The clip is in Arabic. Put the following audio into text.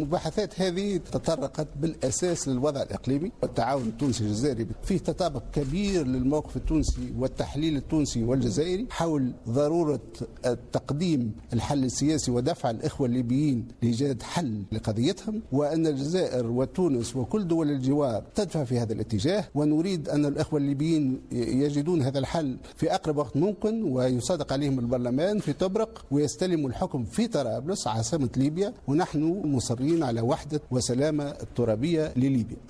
المباحثات هذه تطرقت بالأساس للوضع الإقليمي والتعاون التونسي الجزائري. فيه تطابق كبير للموقف التونسي والتحليل التونسي والجزائري حول ضرورة تقديم الحل السياسي ودفع الإخوة الليبيين لإيجاد حل لقضيتهم، وأن الجزائر وتونس وكل دول الجوار تدفع في هذا الاتجاه، ونريد أن الإخوة الليبيين يجدون هذا الحل في أقرب وقت ممكن، ويصادق عليهم البرلمان في طبرق ويستلموا الحكم في طرابلس عاصمة ليبيا، ونحن مصرين على وحدة وسلامة الترابية لليبيا.